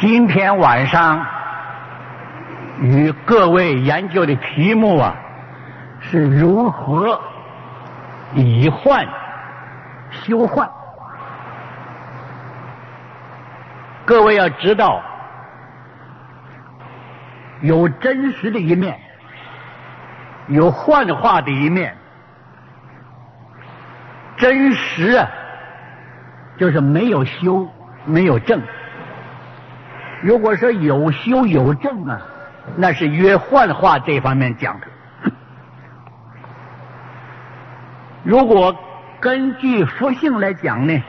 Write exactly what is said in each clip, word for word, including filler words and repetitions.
今天晚上与各位研究的题目啊，是如何以幻修幻。各位要知道，有真实的一面，有幻化的一面。真实啊，就是没有修，没有正。如果说有修有正啊，那是约幻化这方面讲的。如果根据佛性来讲呢，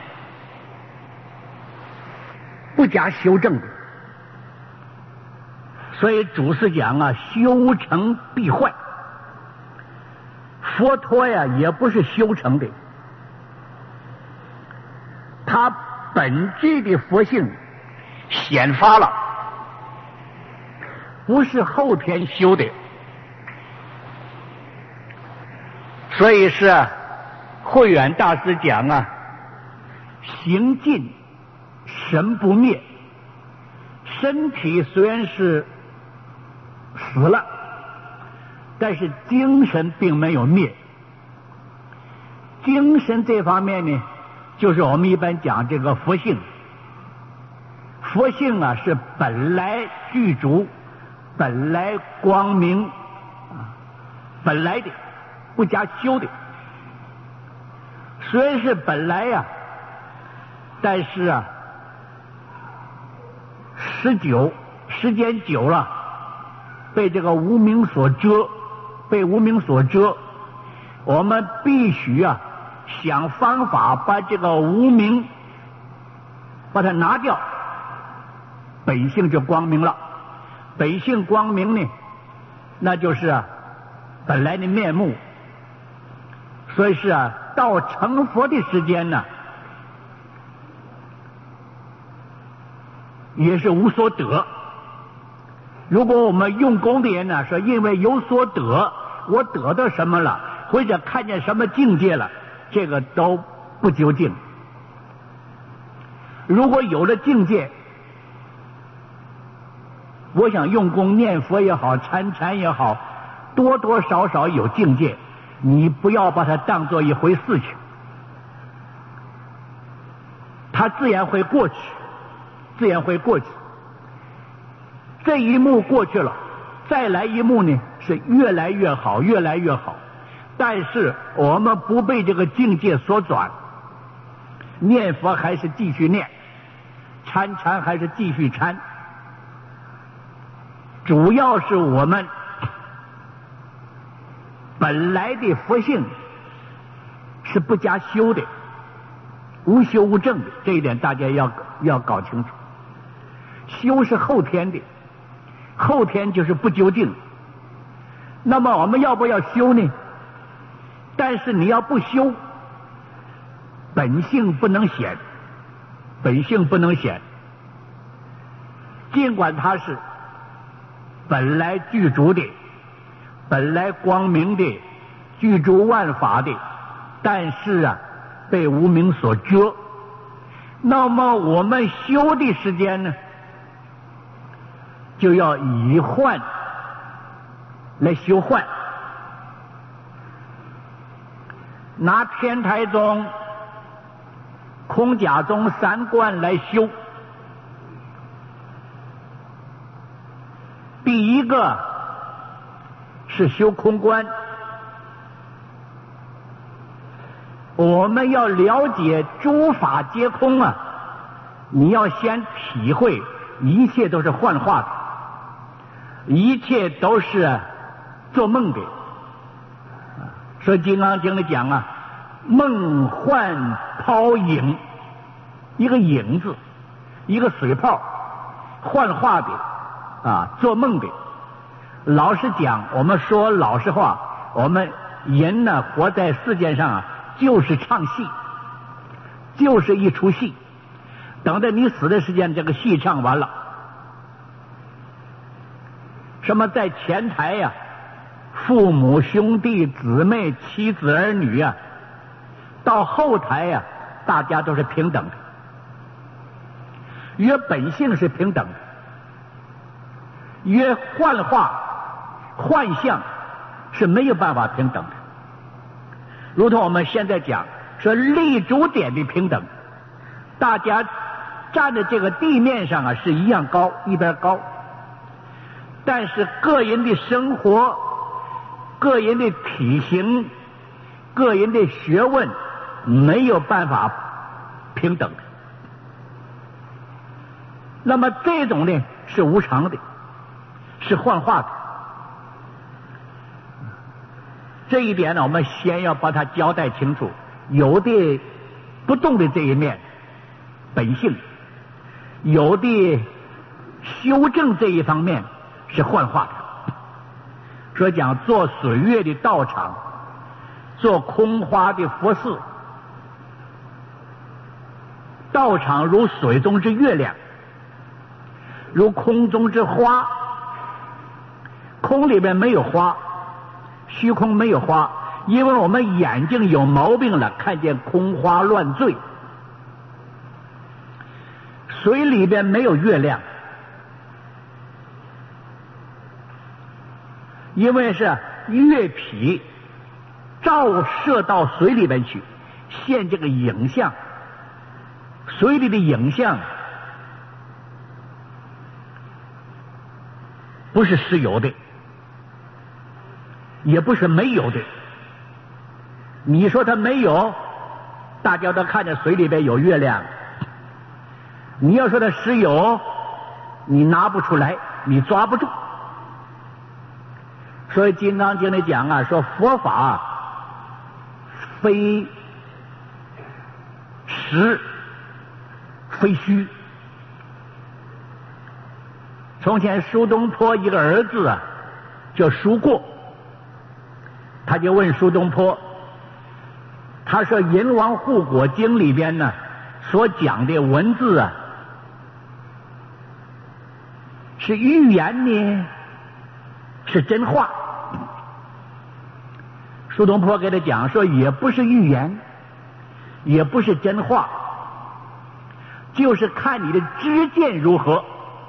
不加修正的，所以祖师讲啊，修成必坏。佛陀呀，也不是修成的，他本质的佛性显发了，不是后天修的。所以是慧远大师讲啊，行尽神不灭。身体虽然是死了，但是精神并没有灭。精神这方面呢，就是我们一般讲这个佛性。佛性啊，是本来具足，本来光明，本来的，不加修的。虽然是本来呀、啊，但是啊，时久时间久了，被这个无明所遮，被无明所遮，我们必须啊想方法把这个无明把它拿掉，本性就光明了。本性光明呢，那就是啊本来的面目。所以是啊，到成佛的时间呢，也是无所得。如果我们用功的人呢，说因为有所得，我得到什么了，或者看见什么境界了，这个都不究竟。如果有了境界，我想用功念佛也好，参禅也好，多多少少有境界，你不要把它当作一回事情，它自然会过去，自然会过去。这一幕过去了，再来一幕呢，是越来越好，越来越好。但是我们不被这个境界所转，念佛还是继续念，参禅还是继续参。主要是我们本来的佛性是不加修的，无修无正的，这一点大家要要搞清楚。修是后天的，后天就是不究竟。那么我们要不要修呢？但是你要不修，本性不能显，本性不能显。尽管它是本来具足的，本来光明的，具足万法的，但是啊，被无明所遮。那么我们修的时间呢，就要以幻来修幻。拿天台宗、空假宗三观来修。第一个是修空观，我们要了解诸法皆空啊，你要先体会一切都是幻化的，一切都是做梦的。所以《金刚经》里讲啊，梦幻泡影，一个影子，一个水泡，幻化的啊，做梦的。老实讲，我们说老实话，我们人呢活在世界上啊，就是唱戏，就是一出戏。等着你死的时间，这个戏唱完了。什么在前台呀、啊，父母兄弟姊妹妻子儿女啊，到后台呀、啊，大家都是平等的。 与本性是平等的，与幻化、幻象是没有办法平等的。如同我们现在讲说立足点的平等，大家站在这个地面上啊是一样高，一边高，但是个人的生活、个人的体型、个人的学问没有办法平等的。那么这种呢是无常的，是幻化的。这一点呢，我们先要把它交代清楚。有的不动的这一面本性，有的修正这一方面是幻化的。所以讲做水月的道场，做空花的佛寺，道场如水中之月亮，如空中之花。空里面没有花，虚空没有花，因为我们眼睛有毛病了，看见空花乱坠。水里边没有月亮，因为是月皮照射到水里边去，现这个影像。水里的影像不是实有的，也不是没有的。你说它没有，大家都看见水里边有月亮。你要说它实有，你拿不出来，你抓不住。所以《金刚经》里讲啊，说佛法非实非虚。从前苏东坡一个儿子啊叫苏过，他就问苏东坡，他说《银王护国经》里边呢所讲的文字啊，是预言呢是真话？苏东坡给他讲说，也不是预言，也不是真话，就是看你的知见如何。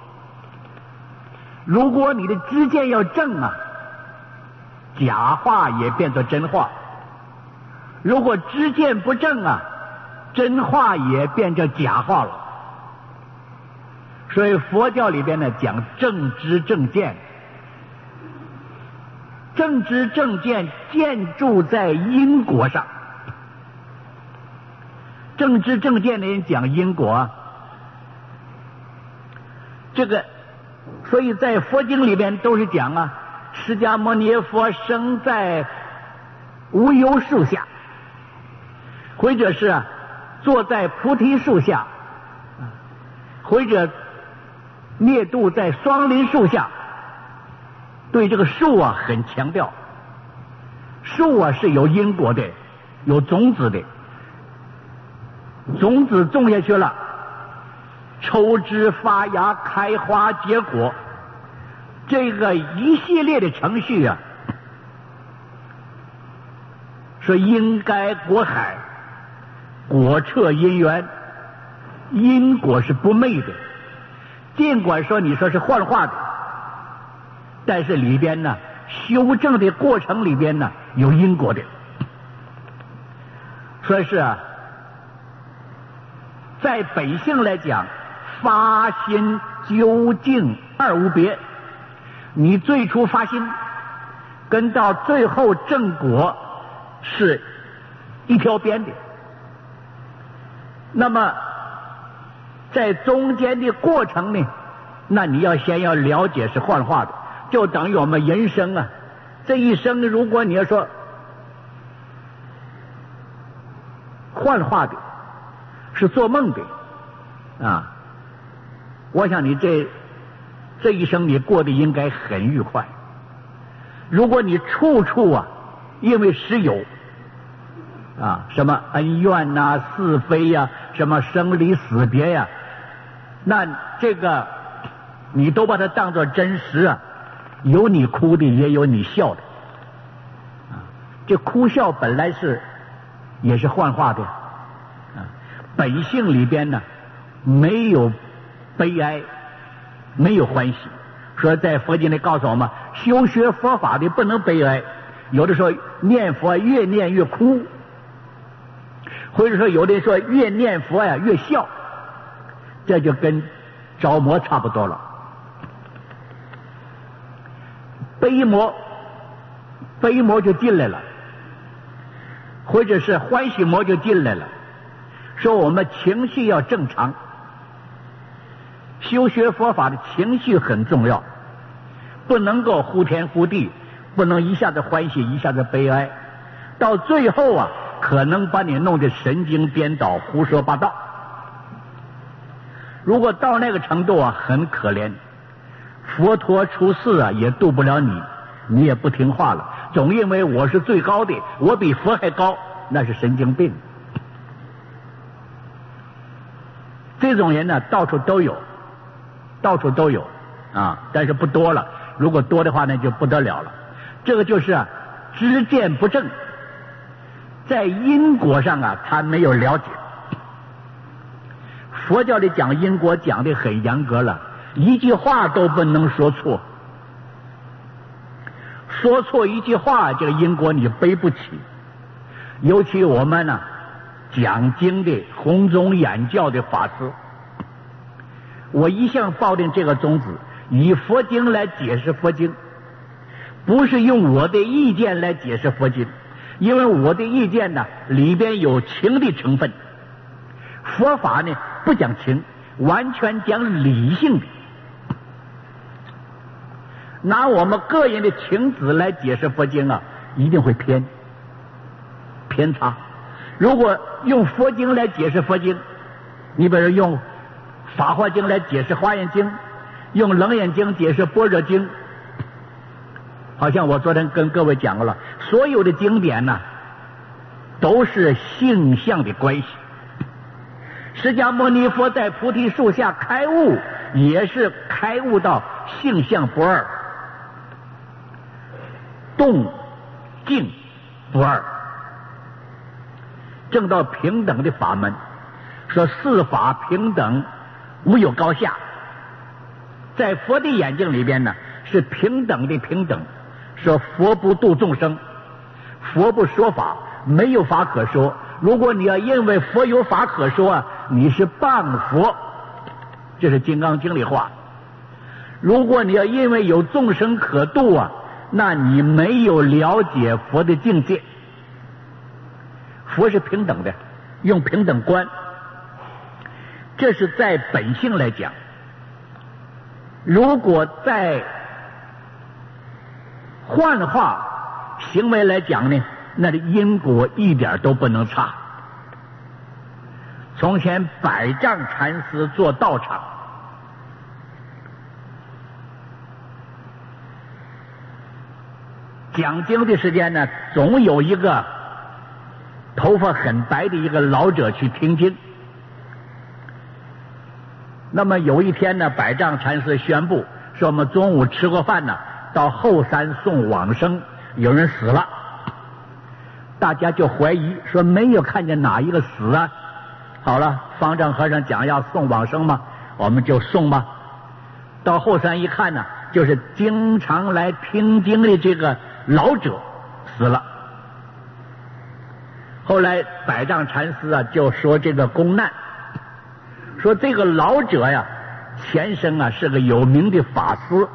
如果你的知见要正啊，假话也变作真话；如果知见不正啊，真话也变成假话了。所以佛教里边呢讲正知正见，正知正见建筑在因果上。正知正见的人讲因果，这个所以在佛经里边都是讲啊，释迦牟尼佛生在无忧树下，或者是啊坐在菩提树下，或者灭度在双林树下。对这个树啊很强调，树啊是有因果的，有种子的，种子种下去了，抽枝发芽开花结果，这个一系列的程序啊，说因该果海，果彻因缘，因果是不昧的。尽管说你说是幻化的，但是里边呢修正的过程里边呢有因果的。所以是啊，在本性来讲，发心究竟二无别。你最初发心跟到最后正果是一条边的，那么在中间的过程呢，那你要先要了解是幻化的，就等于我们人生啊，这一生如果你要说幻化的，是做梦的啊，我想你这这一生你过得应该很愉快。如果你处处啊因为实有啊什么恩怨呐、啊、是非呀、啊、什么生离死别呀、啊，那这个你都把它当作真实啊，有你哭的也有你笑的啊，这哭笑本来是也是幻化的啊，本性里边呢没有悲哀，没有欢喜。说在佛经里告诉我们，修学佛法的不能悲哀，有的时候念佛越念越哭，或者说有的人说越念佛呀越笑，这就跟着魔差不多了。悲魔，悲魔就进来了，或者是欢喜魔就进来了。说我们情绪要正常，修学佛法的情绪很重要，不能够忽天忽地，不能一下子欢喜一下子悲哀，到最后啊可能把你弄得神经颠倒，胡说八道。如果到那个程度啊，很可怜，佛陀出世啊也渡不了你，你也不听话了，总因为我是最高的，我比佛还高，那是神经病。这种人呢到处都有，到处都有啊，但是不多了，如果多的话那就不得了了。这个就是啊知见不正，在因果上啊他没有了解。佛教里讲因果讲得很严格了，一句话都不能说错，说错一句话，这个因果你背不起。尤其我们呢讲经的弘宗演教的法师，我一向抱定这个宗旨，以佛经来解释佛经，不是用我的意见来解释佛经，因为我的意见呢里边有情的成分，佛法呢不讲情，完全讲理性的。拿我们个人的情子来解释佛经啊，一定会偏偏差。如果用佛经来解释佛经，你比如用法华经来解释华严经，用楞严经解释般若经，好像我昨天跟各位讲过了，所有的经典呢都是性相的关系。释迦牟尼佛在菩提树下开悟，也是开悟到性相不二，动静不二，正到平等的法门。说四法平等，无有高下，在佛的眼睛里边呢是平等的平等。说佛不度众生，佛不说法，没有法可说。如果你要认为佛有法可说啊，你是谤佛，这是金刚经里话。如果你要认为有众生可度啊，那你没有了解佛的境界。佛是平等的，用平等观，这是在本性来讲。如果在幻化行为来讲呢，那的因果一点都不能差。从前百丈禅师做道场，讲经的时间呢，总有一个头发很白的一个老者去听经。那么有一天呢，百丈禅师宣布说，我们中午吃过饭呢，到后山送往生，有人死了。大家就怀疑说没有看见哪一个死啊。好了，方丈和尚讲要送往生嘛，我们就送吧。到后山一看呢，就是经常来听经的这个老者死了。后来百丈禅师啊就说这个公难，说这个老者呀前生啊是个有名的法师，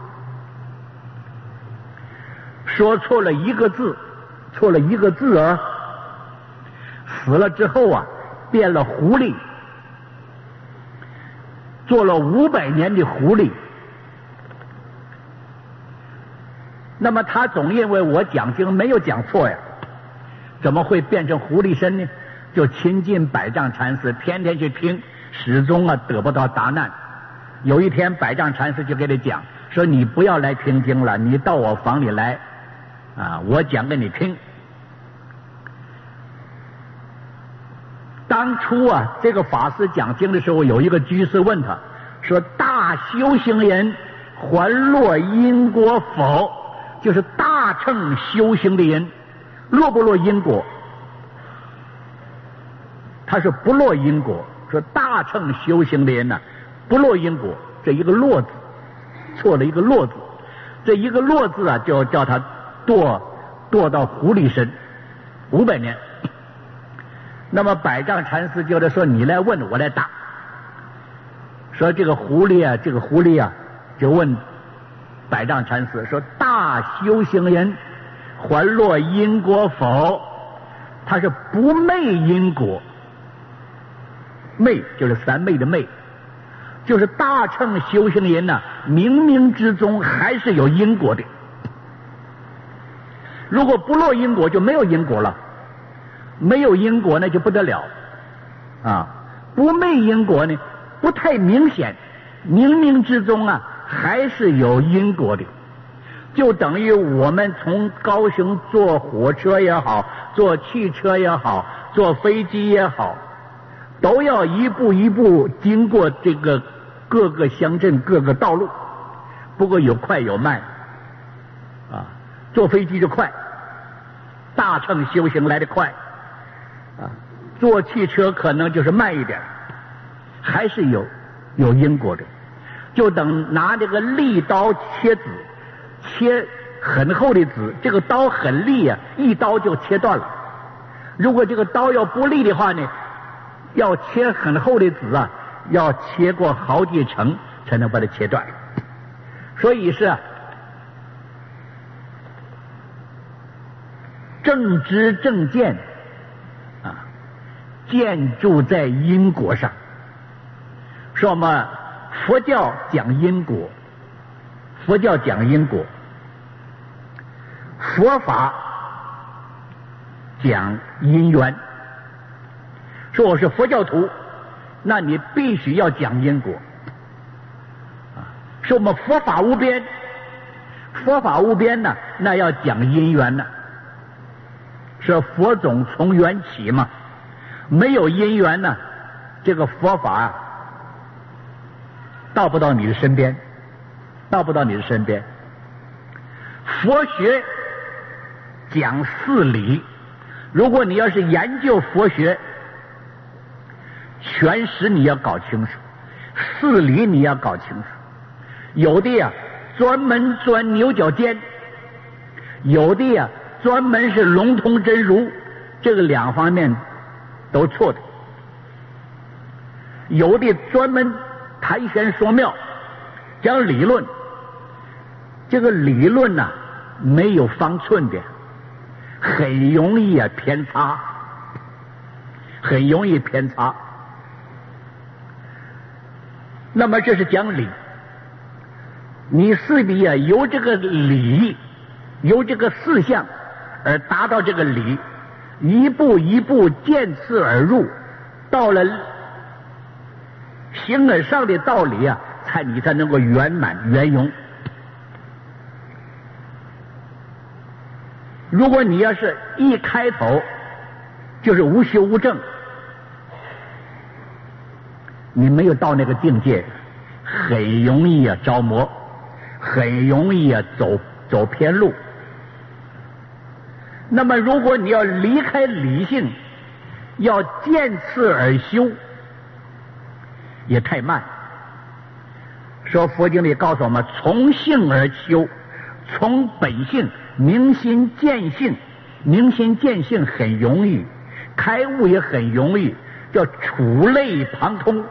说错了一个字，错了一个字儿，死了之后啊变了狐狸，做了五百年的狐狸。那么他总认为我讲经没有讲错呀，怎么会变成狐狸身呢？就亲近百丈禅师，天天去听，始终啊得不到答案。有一天百丈禅师就给他讲说，你不要来听经了，你到我房里来啊，我讲给你听。当初啊这个法师讲经的时候，有一个居士问他说，大修行人还落因果否？就是大乘修行的人落不落因果？他说不落因果。说大乘修行的人呢、啊、 不落因果，这一个落字错了一个落字，这一个落字啊，就叫他堕堕到狐狸身五百年。那么百丈禅师就是说，你来问我来答。说这个狐狸啊，这个狐狸啊，就问百丈禅师说：大修行人还落因果否？他是不昧因果，昧就是三昧的昧，就是大乘修行人呢、啊，冥冥之中还是有因果的。如果不落因果，就没有因果了。没有因果那就不得了啊！不昧因果呢，不太明显，冥冥之中啊，还是有因果的。就等于我们从高雄坐火车也好，坐汽车也好，坐飞机也好，都要一步一步经过这个各个乡镇、各个道路。不过有快有慢啊，坐飞机就快，大乘修行来得快啊，坐汽车可能就是慢一点，还是有有因果的。就等拿这个利刀切纸，切很厚的纸，这个刀很利啊，一刀就切断了。如果这个刀要不利的话呢，要切很厚的纸啊，要切过好几层才能把它切断。所以是啊，正知正见啊，建筑在因果上。说我们佛教讲因果，佛教讲因果，佛法讲因缘。说我是佛教徒，那你必须要讲因果。说我们佛法无边，佛法无边呢，那要讲因缘呢。说佛种从缘起嘛，没有因缘呢，这个佛法啊，到不到你的身边，到不到你的身边。佛学讲四理，如果你要是研究佛学，全实你要搞清楚，四理你要搞清楚。有的呀专门钻牛角尖，有的呀专门是龙通真如，这个两方面都错的。有的专门谈玄说妙，讲理论，这个理论呐、啊、没有方寸的，很容易啊偏差，很容易偏差。那么这是讲理，你势必啊由这个理，由这个事项而达到这个理，一步一步渐次而入，到了形而上的道理啊，才你才能够圆满圆融。如果你要是一开头就是无修无证，你没有到那个境界，很容易啊着魔，很容易啊走走偏路。那么如果你要离开理性，要渐次而修，也太慢。说佛经里告诉我们，从性而修，从本性明心见性，明心见性很容易，开悟也很容易，叫触类旁通，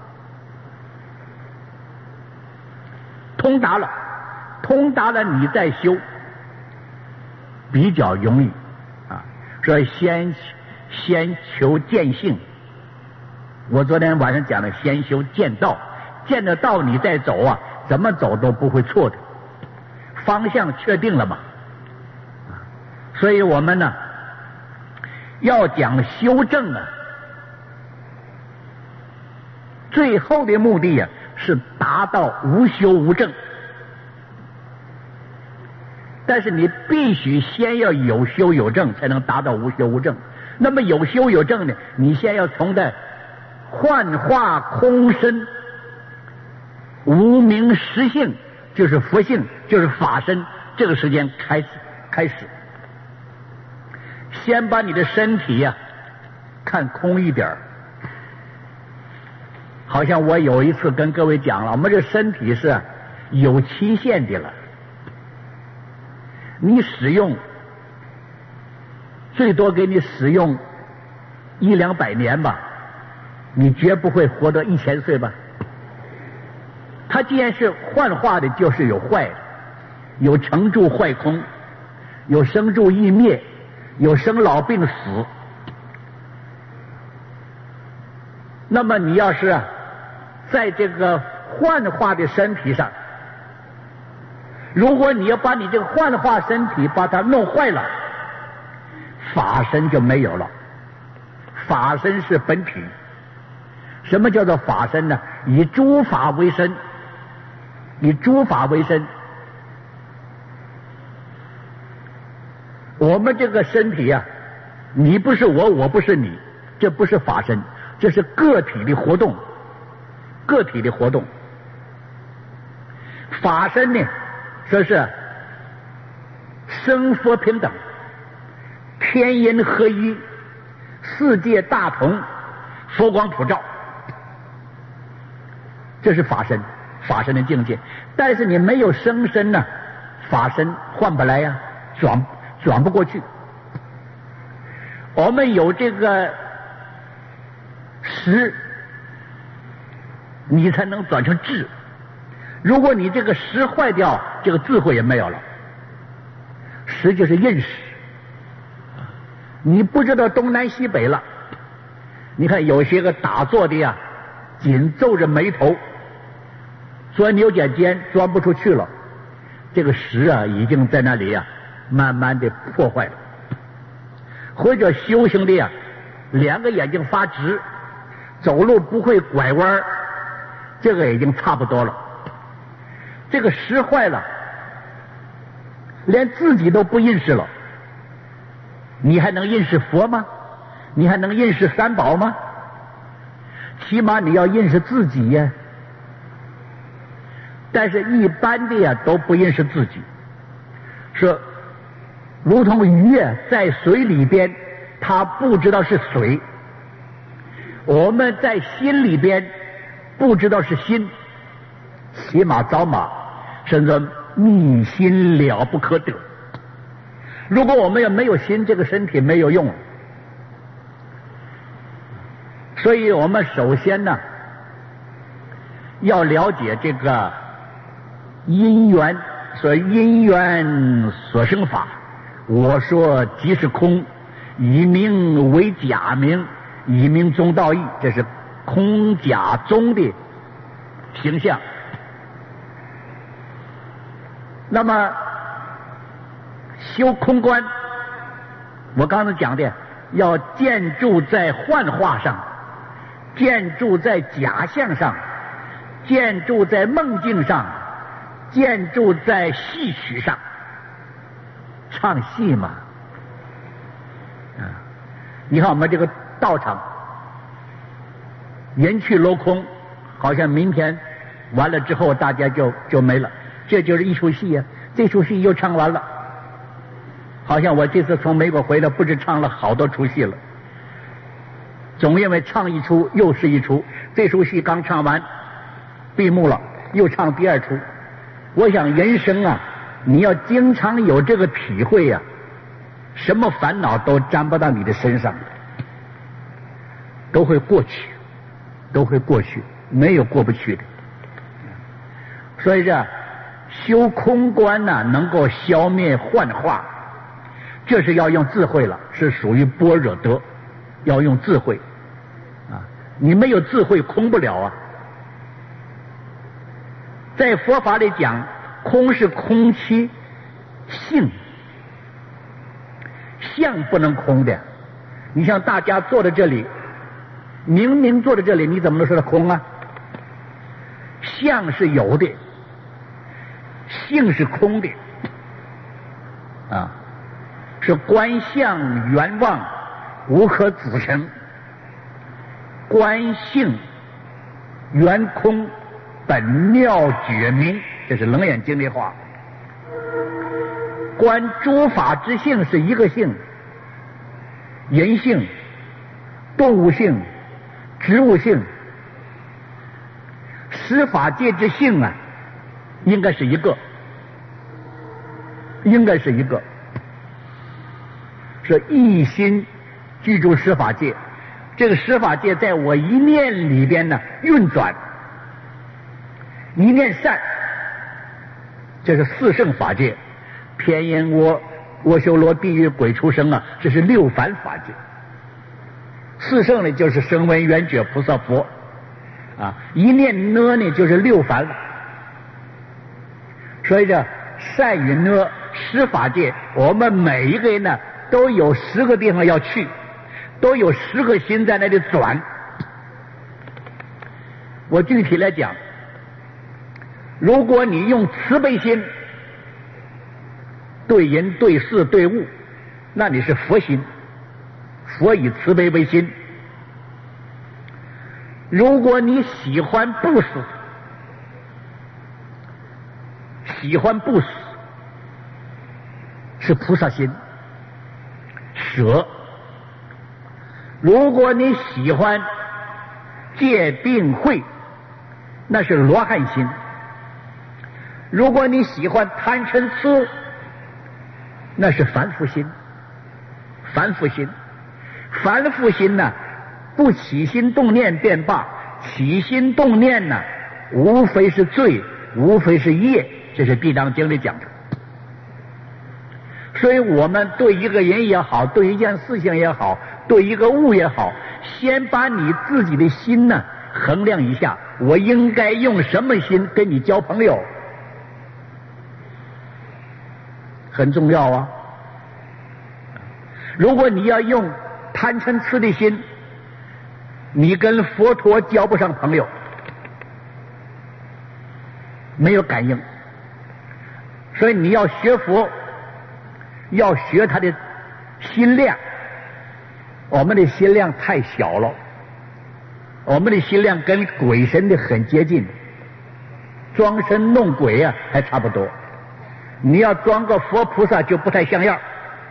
通达了，通达了你再修比较容易啊。所以先先求见性，我昨天晚上讲的先修见道，见得道你再走啊，怎么走都不会错的，方向确定了嘛。所以我们呢要讲修正啊，最后的目的啊是达到无修无证，但是你必须先要有修有证，才能达到无修无证。那么有修有证呢，你先要从在幻化空身无明实性，就是佛性，就是法身，这个时间开始开始先把你的身体呀、啊、看空一点， 好像我有一次跟各位讲了，我们这身体是有期限的了，你使用最多给你使用一两百年吧，你绝不会活到一千岁吧。它既然是幻化的，就是有坏的，有成住坏空，有生住异灭，有生老病死。那么你要是啊在这个幻化的身体上，如果你要把你这个幻化身体把它弄坏了，法身就没有了。法身是本体。什么叫做法身呢？以诸法为身，以诸法为身。我们这个身体啊，你不是我，我不是你，这不是法身，这是个体的活动，个体的活动。法身呢，说是生佛平等，天人合一，世界大同，佛光普照，这是法身，法身的境界。但是你没有生身呢，法身换不来呀、啊，转转不过去。我们有这个识，你才能转成智。如果你这个识坏掉，这个智慧也没有了。识就是认识，你不知道东南西北了。你看有些个打坐的呀，紧皱着眉头，钻牛角尖，钻不出去了。这个识啊，已经在那里呀、啊，慢慢的破坏了。或者修行的呀，两个眼睛发直，走路不会拐弯，这个已经差不多了。这个识坏了，连自己都不认识了，你还能认识佛吗？你还能认识三宝吗？起码你要认识自己呀。但是一般的呀都不认识自己，说如同鱼啊在水里边，它不知道是水；我们在心里边不知道是心。骑马找马，甚至密心了不可得。如果我们要没有心，这个身体没有用。所以我们首先呢，要了解这个因缘，所因缘所生法。我说即是空，以名为假名，以名中道义，这是空假中的形象。那么修空观，我刚才讲的，要建筑在幻化上，建筑在假象上，建筑在梦境上，建筑在戏曲上。唱戏嘛，啊，你看我们这个道场，人去楼空，好像明天完了之后大家就就没了。这就是一出戏呀、啊，这出戏又唱完了。好像我这次从美国回来，不知唱了好多出戏了。总因为唱一出又是一出，这出戏刚唱完闭幕了，又唱第二出。我想人生啊，你要经常有这个体会呀、啊，什么烦恼都沾不到你的身上，都会过去，都会过去，没有过不去的。所以这修空观呢、啊，能够消灭幻化，这是要用智慧了，是属于般若德，要用智慧啊！你没有智慧，空不了啊。在佛法里讲，空是空其性，相不能空的。你像大家坐在这里，明明坐在这里，你怎么能说它空啊？相是有的，性是空的啊，是观相圆妄，无可子成。观性圆空，本妙觉明，这是《楞严经》的话。观诸法之性是一个性，人性、动物性、植物性， 十法界之性啊，应该是一个，应该是一个，是一心居住十法界。这个十法界在我一念里边呢运转，一念善，这是四圣法界。偏烟窝、阿修罗、地狱、鬼畜生啊，这是六凡法界。四圣呢就是声闻缘觉菩萨佛啊，一念呢呢就是六凡了。所以这善与呢十法界，我们每一个人呢都有十个地方要去，都有十个心在那里转。我具体来讲，如果你用慈悲心对人对事对物，那你是佛心，佛以慈悲为心。如果你喜欢布施，喜欢布施是菩萨心，舍。如果你喜欢戒定慧，那是罗汉心。如果你喜欢贪嗔痴，那是凡夫心。凡夫心，凡夫心呢，不起心动念便罢，起心动念呢，无非是罪，无非是业，这是《地藏经》里讲的。所以我们对一个人也好，对一件事情也好，对一个物也好，先把你自己的心呢衡量一下，我应该用什么心跟你交朋友，很重要啊。如果你要用贪嗔痴的心，你跟佛陀交不上朋友，没有感应。所以你要学佛，要学他的心量。我们的心量太小了，我们的心量跟鬼神的很接近，装神弄鬼啊还差不多。你要装个佛菩萨就不太像样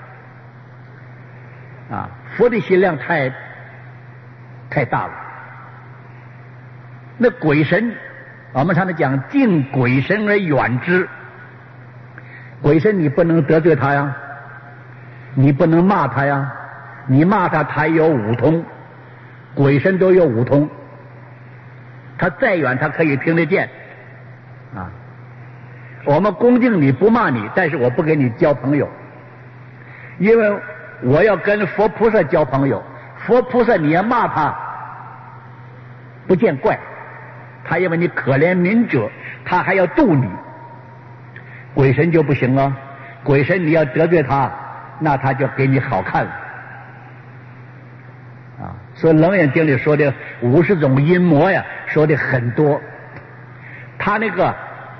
啊！佛的心量太太大了。那鬼神，我们常常讲敬鬼神而远之。鬼神你不能得罪他呀，你不能骂他呀，你骂他他有五通，鬼神都有五通，他再远他可以听得见啊。我们恭敬你不骂你，但是我不跟你交朋友，因为我要跟佛菩萨交朋友。佛菩萨你要骂他不见怪，他因为你可怜悯者，他还要度你。鬼神就不行啊，鬼神你要得罪他，那他就给你好看了啊。所以《楞严经》里说的五十种阴魔呀，说的很多。他那个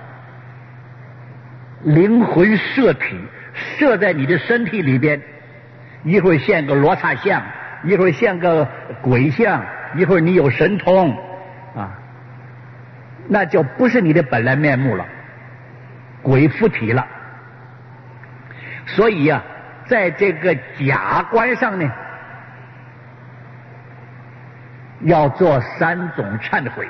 灵魂摄体摄在你的身体里边，一会儿现个罗刹像，一会儿现个鬼像，一会儿你有神通啊，那就不是你的本来面目了，鬼附体了。所以呀、啊，在这个假观上呢，要做三种忏悔。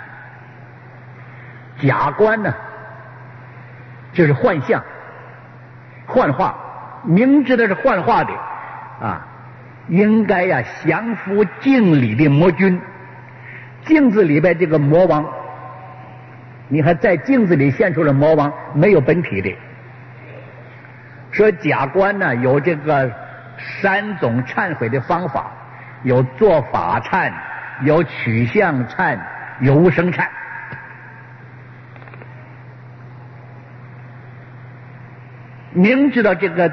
假观呢，就是幻象、幻化，明知道是幻化的啊，应该呀、啊、降服镜里的魔君。镜子里边这个魔王，你还在镜子里现出了魔王，没有本体的。说假观呢有这个三种忏悔的方法，有做法忏，有取相忏，有无生忏。明知道这个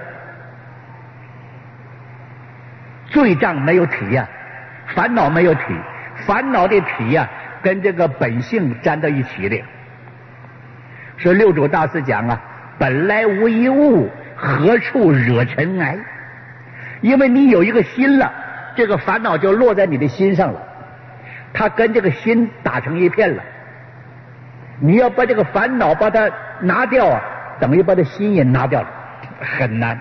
罪障没有体呀、啊，烦恼没有体，烦恼的体呀、啊、跟这个本性粘到一起的。所以六祖大师讲啊，本来无一物，何处惹尘埃？因为你有一个心了，这个烦恼就落在你的心上了，它跟这个心打成一片了。你要把这个烦恼把它拿掉啊，等于把这心也拿掉了，很难。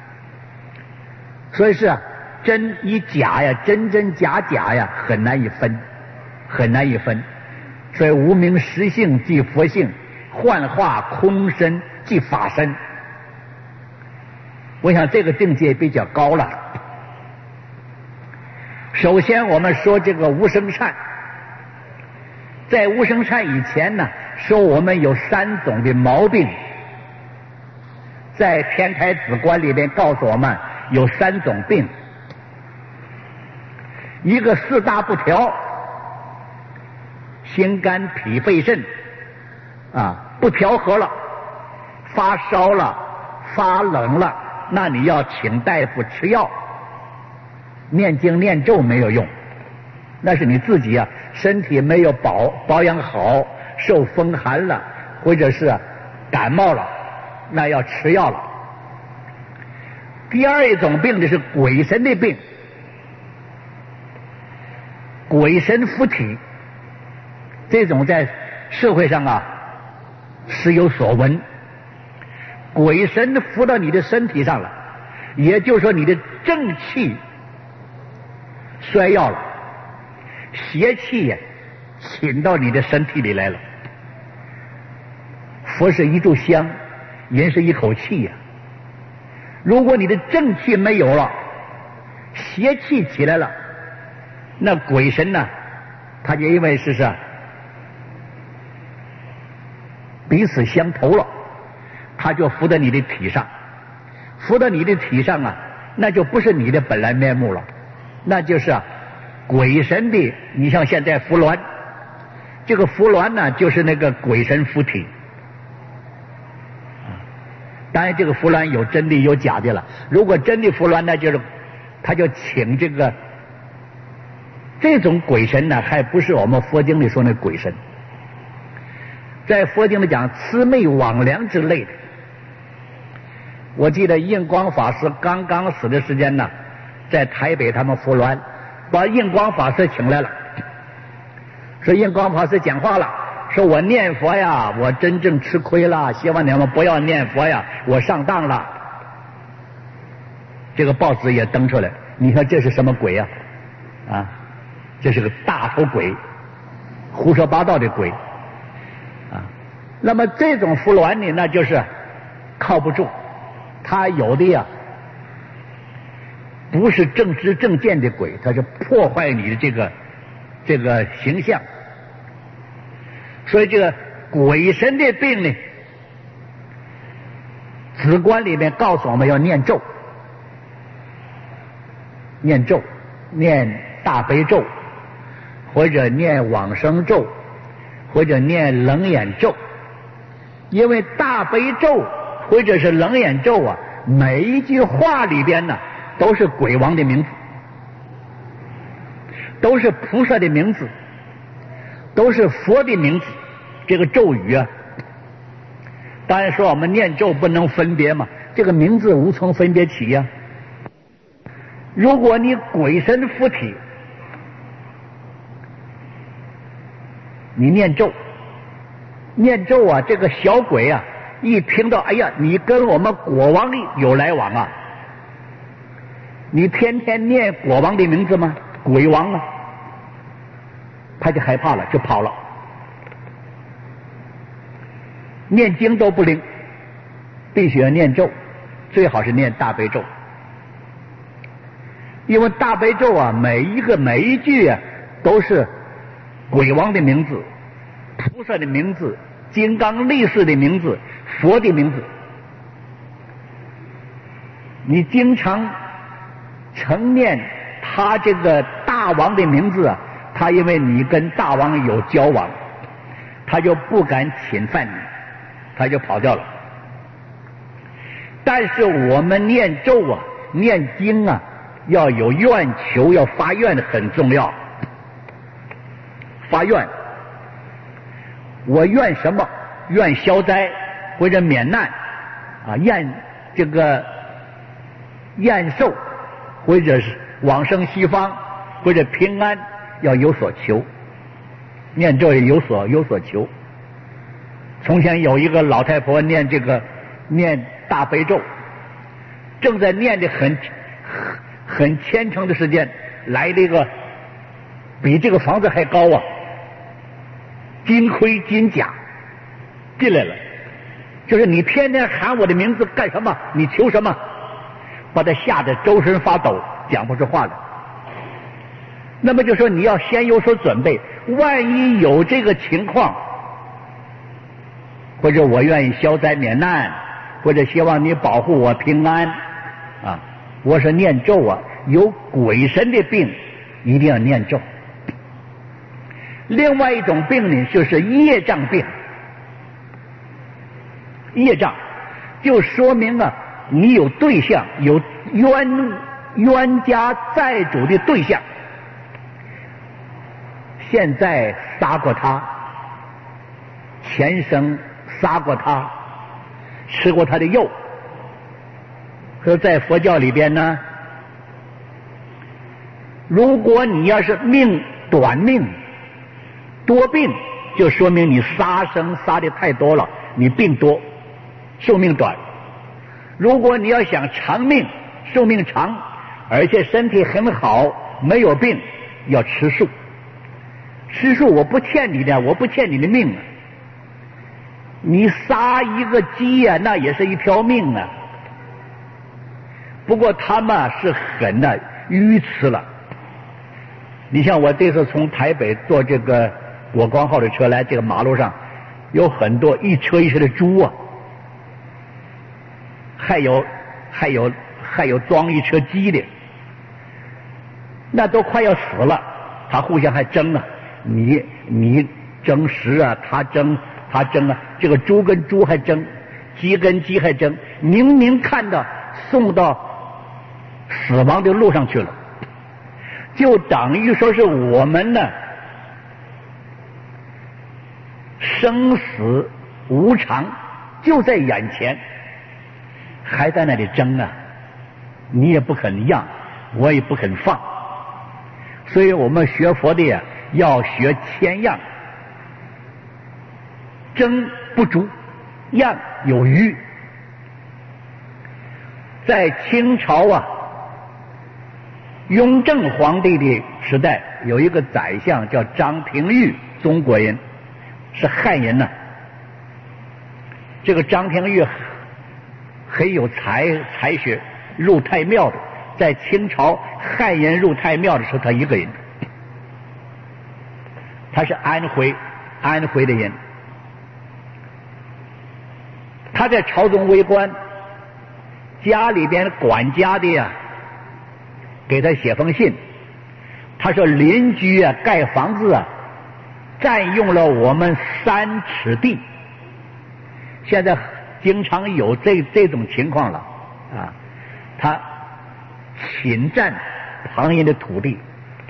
所以是啊，真与假呀，真真假假呀，很难以分，很难以分。 所以无名实性即佛性，幻化空身即法身。我想这个境界比较高了。首先我们说这个无生禅，在无生禅以前呢，说我们有三种的毛病，在天台止观里边告诉我们有三种病，一个四大不调，心肝脾肺肾啊不调和了，发烧了发冷了，那你要请大夫吃药，念经念咒没有用，那是你自己啊身体没有保保养好，受风寒了或者是感冒了，那要吃药了。第二一种病的是鬼神的病，鬼神附体，这种在社会上啊时有所闻。鬼神附到你的身体上了，也就是说你的正气衰药了，邪气呀侵到你的身体里来了。佛是一炷香，人是一口气呀、啊。如果你的正气没有了，邪气起来了，那鬼神呢，他就因为是是彼此相投了，他就附在你的体上，附到你的体上啊，那就不是你的本来面目了，那就是啊鬼神的。你像现在伏鸾，这个伏鸾呢就是那个鬼神附体。当然这个伏鸾有真的有假的了，如果真的伏鸾呢，就是他就请这个这种鬼神呢，还不是我们佛经里说那鬼神，在佛经里讲魑魅魍魉之类的。我记得印光法师刚刚死的时间呢，在台北他们伏鸾把印光法师请来了，说印光法师讲话了，说我念佛呀，我真正吃亏了，希望你们不要念佛呀，我上当了。这个报纸也登出来，你看这是什么鬼呀？啊，这是个大头鬼，胡说八道的鬼啊。那么这种伏鸾呢，那就是靠不住，他有的呀不是正知正见的鬼，他是破坏你的这个这个形象。所以这个鬼神的病呢，止观里面告诉我们要念咒，念咒，念大悲咒，或者念往生咒，或者念楞严咒。因为大悲咒或者是楞严咒啊，每一句话里边呢都是鬼王的名字，都是菩萨的名字，都是佛的名字。这个咒语啊，当然说我们念咒不能分别嘛，这个名字无从分别起呀、啊。如果你鬼神附体，你念咒，念咒啊，这个小鬼啊，一听到哎呀，你跟我们国王有来往啊，你天天念国王的名字吗？鬼王啊，他就害怕了，就跑了。念经都不灵，必须要念咒，最好是念大悲咒。因为大悲咒啊，每一个每一句啊，都是鬼王的名字、菩萨的名字、金刚力士的名字、佛的名字。你经常常念他这个大王的名字啊，他因为你跟大王有交往，他就不敢侵犯你，他就跑掉了。但是我们念咒啊，念经啊，要有愿求，要发愿很重要。发愿，我愿什么？愿消灾或者免难啊，愿这个延寿，或者是往生西方，或者平安，要有所求。念咒也有所有所求。从前有一个老太婆念这个念大悲咒，正在念的很很虔诚的时间，来了一个比这个房子还高啊， 金盔金甲进来了，就是你天天喊我的名字干什么？你求什么？把他吓得周身发抖，讲不出话来。那么就说你要先有所准备，万一有这个情况，或者我愿意消灾免难，或者希望你保护我平安啊，我是念咒啊，有鬼神的病一定要念咒。另外一种病呢，就是业障病。业障就说明啊，你有对象，有冤冤家债主的对象，现在杀过他，前生杀过他，吃过他的肉。说在佛教里边呢，如果你要是命短命多病，就说明你杀生杀的太多了，你病多，寿命短。如果你要想长命，寿命长，而且身体很好，没有病，要吃素。吃素我不欠你的，我不欠你的命啊。你杀一个鸡啊，那也是一条命啊。不过他们是狠的，愚痴了。你像我这次从台北坐这个国光号的车来，这个马路上有很多一车一车的猪啊，还有还有还有装一车鸡的，那都快要死了，他互相还争啊，你你争食啊，他争他争啊，这个猪跟猪还争，鸡跟鸡还争，明明看到送到死亡的路上去了，就等于说是我们呢生死无常就在眼前，还在那里争啊，你也不肯让，我也不肯放。所以我们学佛的呀，要学谦让，争不足，让有余。在清朝啊，雍正皇帝的时代，有一个宰相叫张廷玉，中国人，是汉人呐、啊。这个张廷玉很有才才学，入太庙的，在清朝汉人入太庙的时候，他一个人。他是安徽安徽的人，他在朝中为官，家里边管家的呀，给他写封信，他说邻居啊盖房子啊占用了我们三尺地，现在经常有这这种情况了啊，他侵占旁人的土地。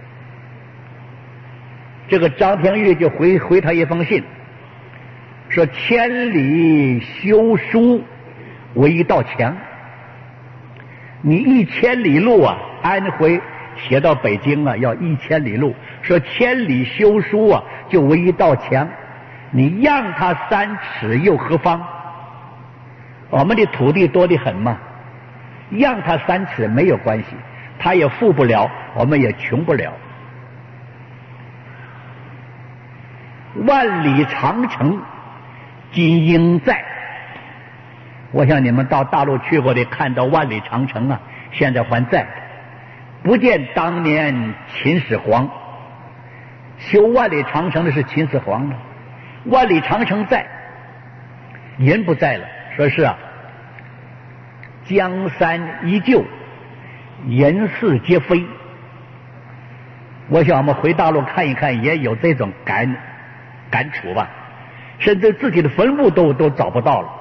这个张廷玉就回回他一封信，说千里修书为一道墙，你一千里路啊，安徽写到北京啊要一千里路，说千里修书啊就为一道墙，你让他三尺又何妨？我们的土地多得很嘛，让他三尺没有关系，他也富不了，我们也穷不了。万里长城今应在，我想你们到大陆去过的，看到万里长城啊，现在还在，不见当年秦始皇。修万里长城的是秦始皇了，万里长城在，人不在了。说是啊，江山依旧，人事皆非。我想我们回大陆看一看，也有这种感感触吧，甚至自己的坟墓都都找不到了。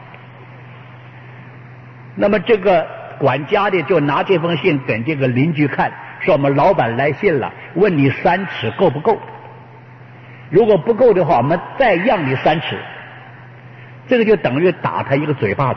那么这个管家的就拿这封信给这个邻居看，说我们老板来信了，问你三尺够不够？如果不够的话，我们再让你三尺。这个就等于打他一个嘴巴子，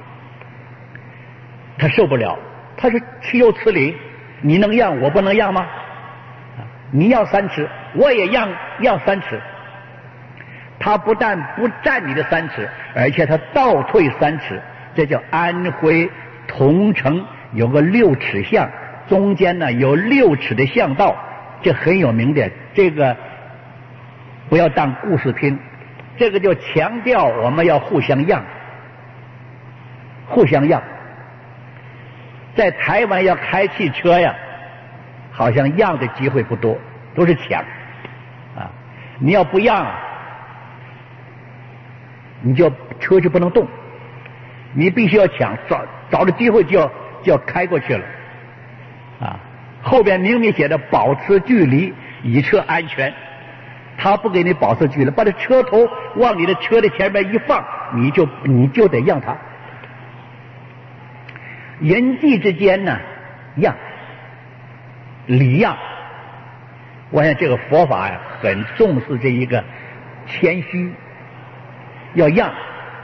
他受不了，他是岂有此理？你能让我不能让吗？你要三尺，我也让让三尺。他不但不占你的三尺，而且他倒退三尺，这叫安徽桐城有个六尺巷，中间呢有六尺的巷道，这很有名的。这个不要当故事听。这个就强调我们要互相让，互相让。在台湾要开汽车呀，好像让的机会不多，都是抢啊！你要不让，你就车就不能动，你必须要抢，找找着机会就要就要开过去了啊！后边明明写着保持距离，以测安全，他不给你保持距离，把这车头往你的车的前面一放，你就你就得让他。人际之间呢，让礼让，我想这个佛法呀，很重视这一个谦虚，要让。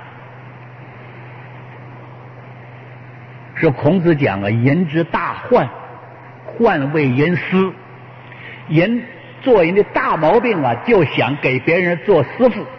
说孔子讲啊，人之大患，患为人师。人做人的大毛病啊，就想给别人做师傅，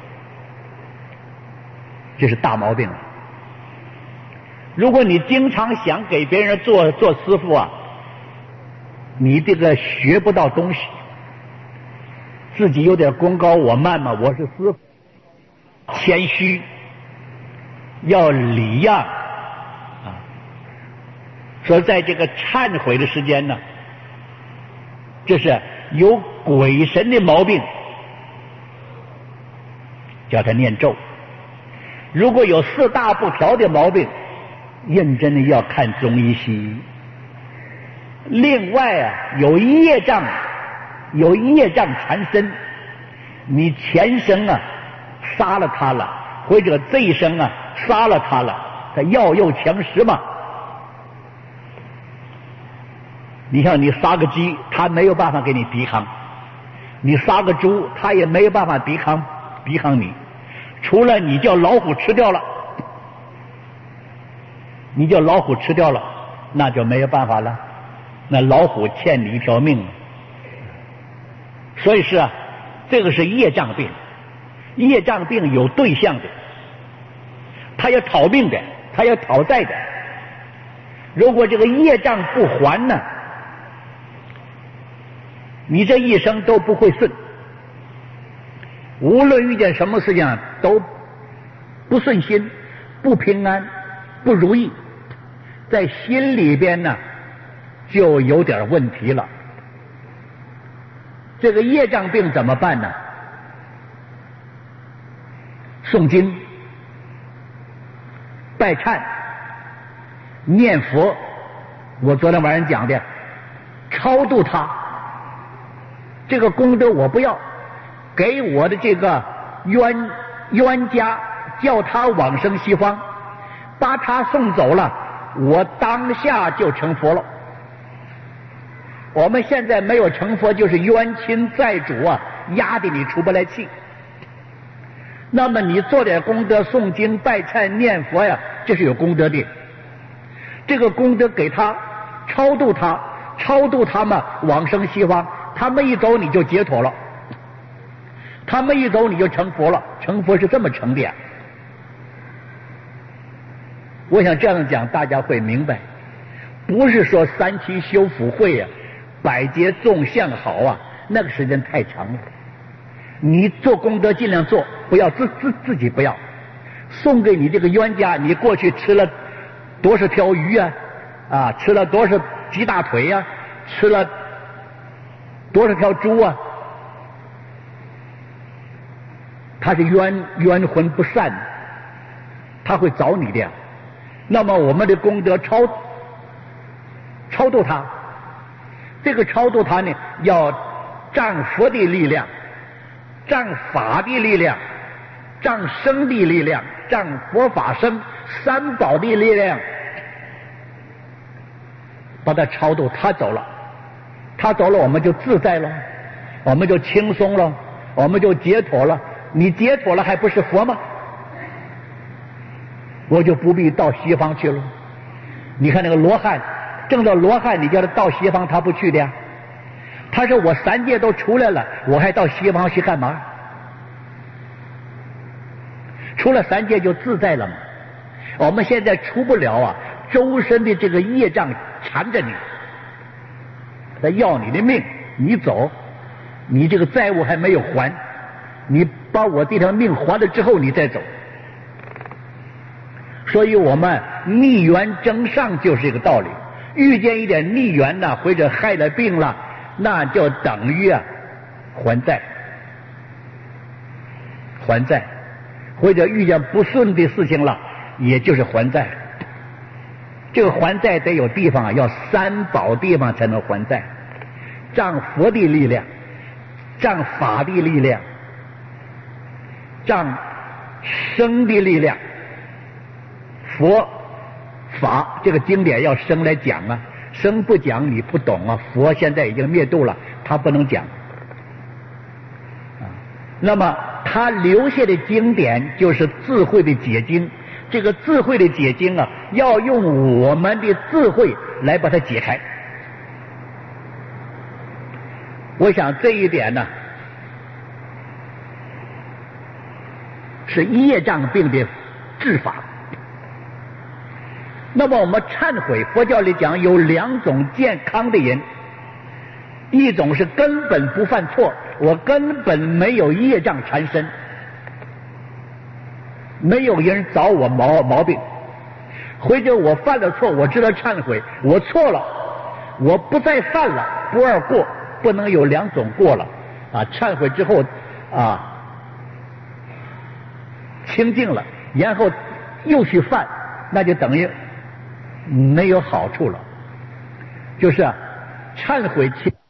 这是大毛病啊。如果你经常想给别人做做师傅啊，你这个学不到东西，自己有点功高我慢嘛，我是师傅，谦虚，要礼让啊。说在这个忏悔的时间呢，这是有鬼神的毛病，叫他念咒；如果有四大不调的毛病，认真的要看中医西医。另外啊，有业障，有业障缠身，你前生啊杀了他了，或者这一生啊杀了他了，他要诱强食嘛。你像你杀个鸡，他没有办法给你抵抗；你杀个猪，他也没有办法抵抗抵抗你，除了你叫老虎吃掉了，你叫老虎吃掉了，那就没有办法了，那老虎欠你一条命。所以是啊，这个是业障病，业障病有对象的，他要讨命的，他要讨债的。如果这个业障不还呢，你这一生都不会顺，无论遇见什么事情都不顺心、不平安、不如意，在心里边呢就有点问题了。这个业障病怎么办呢？诵经、拜忏、念佛，我昨天晚上讲的，超度他，这个功德我不要，给我的这个冤冤家，叫他往生西方，把他送走了，我当下就成佛了。我们现在没有成佛，就是冤亲债主啊，压得你出不来气。那么你做点功德，诵经、拜忏、念佛呀，这是有功德的。这个功德给他超度他，超度他们往生西方，他们一走你就解脱了，他们一走你就成佛了。成佛是这么成的呀。我想这样讲大家会明白，不是说三期修福会呀、百节众相好啊，那个时间太长了。你做功德尽量做，不要自自自己不要。送给你这个冤家，你过去吃了多少条鱼啊，啊，吃了多少鸡大腿呀、啊，吃了多少条猪啊，他是冤冤魂不散，他会找你的呀。那么我们的功德超超度他，这个超度他呢，要仗佛的力量，仗法的力量，仗生的力量，仗佛法生三宝的力量，把他超度，他走了，他走了，我们就自在了，我们就轻松了，我们就解脱了。你解脱了还不是佛吗？我就不必到西方去了。你看那个罗汉，正到罗汉，你叫他到西方，他不去的呀。他说我三界都出来了，我还到西方去干嘛？出了三界就自在了嘛。我们现在出不了啊，周身的这个业障缠着你，他要你的命，你走，你这个债务还没有还， 你把我这条命还了之后你再走。所以我们逆缘增上就是这个道理，遇见一点逆缘呢，或者害了病了，那就等于啊还债，还债，或者遇见不顺的事情了，也就是还债。这个还债得有地方啊，要三宝地方才能还债，仗佛的力量，仗法的力量，仗生的力量。佛法这个经典要生来讲啊，生不讲你不懂啊。佛现在已经灭度了，他不能讲啊。那么他留下的经典就是智慧的解经，这个智慧的解经啊，要用我们的智慧来把它解开。我想这一点呢，是业障病的治法。那么我们忏悔，佛教里讲有两种健康的人，一种是根本不犯错，我根本没有业障缠身，没有人找我毛毛病，或者我犯了错，我知道忏悔，我错了，我不再犯了，不二过，不能有两种过了啊！忏悔之后啊清净了，然后又去犯，那就等于没有好处了。就是啊，忏悔清